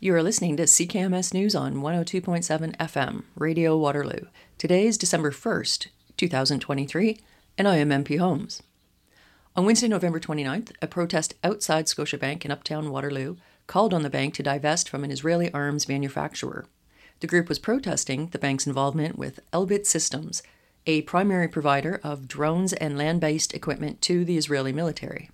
You are listening to CKMS News on 102.7 FM, Radio Waterloo. Today is December 1st, 2023, and I am MP Holmes. On Wednesday, November 29th, a protest outside Scotiabank in Uptown Waterloo called on the bank to divest from an Israeli arms manufacturer. The group was protesting the bank's involvement with Elbit Systems, a primary provider of drones and land-based equipment to the Israeli military.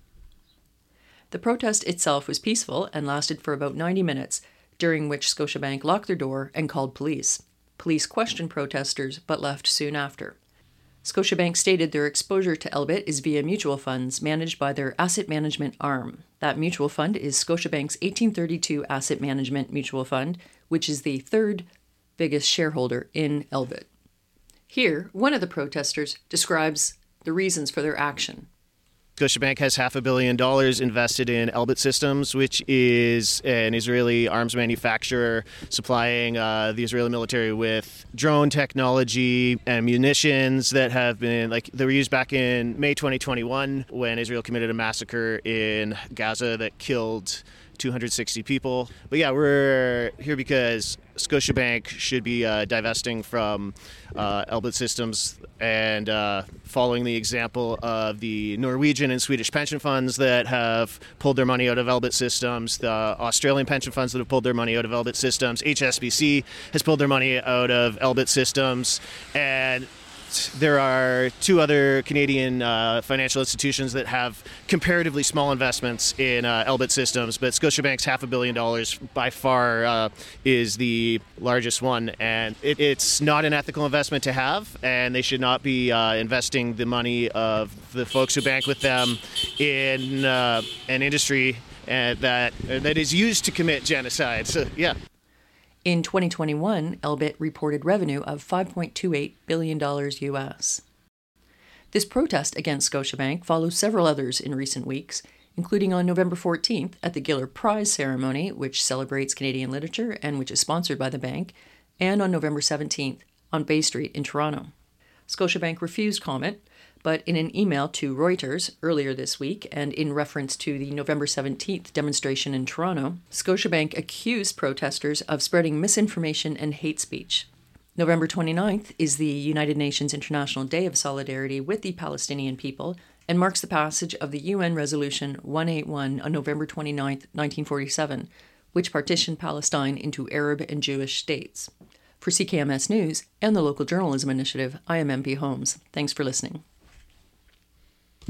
The protest itself was peaceful and lasted for about 90 minutes, during which Scotiabank locked their door and called police. Police questioned protesters but left soon after. Scotiabank stated their exposure to Elbit is via mutual funds managed by their asset management arm. That mutual fund is Scotiabank's 1832 Asset Management Mutual Fund, which is the third biggest shareholder in Elbit. Here, one of the protesters describes the reasons for their action. Scotiabank has $500 million invested in Elbit Systems, which is an Israeli arms manufacturer supplying the Israeli military with drone technology and munitions that have been, they were used back in May 2021 when Israel committed a massacre in Gaza that killed 260 people. But yeah, we're here because Scotiabank should be divesting from Elbit Systems and following the example of the Norwegian and Swedish pension funds that have pulled their money out of Elbit Systems, the Australian pension funds that have pulled their money out of Elbit Systems, HSBC has pulled their money out of Elbit Systems, and there are two other Canadian financial institutions that have comparatively small investments in Elbit Systems, but Scotiabank's $500 million by far is the largest one, and it's not an ethical investment to have, and they should not be investing the money of the folks who bank with them in an industry that is used to commit genocide. So, yeah. In 2021, Elbit reported revenue of $5.28 billion US. This protest against Scotiabank follows several others in recent weeks, including on November 14th at the Giller Prize ceremony, which celebrates Canadian literature and which is sponsored by the bank, and on November 17th on Bay Street in Toronto. Scotiabank refused comment, but in an email to Reuters earlier this week, and in reference to the November 17th demonstration in Toronto, Scotiabank accused protesters of spreading misinformation and hate speech. November 29th is the United Nations International Day of Solidarity with the Palestinian people and marks the passage of the UN Resolution 181 on November 29th, 1947, which partitioned Palestine into Arab and Jewish states. For CKMS News and the Local Journalism Initiative, I am MP Holmes. Thanks for listening.